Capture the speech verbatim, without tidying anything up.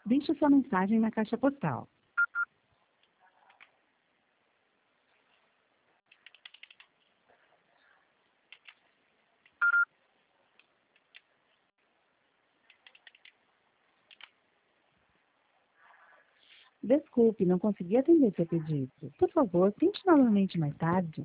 Deixe sua mensagem na caixa postal. Desculpe, não consegui atender seu pedido. Por favor, tente novamente mais tarde.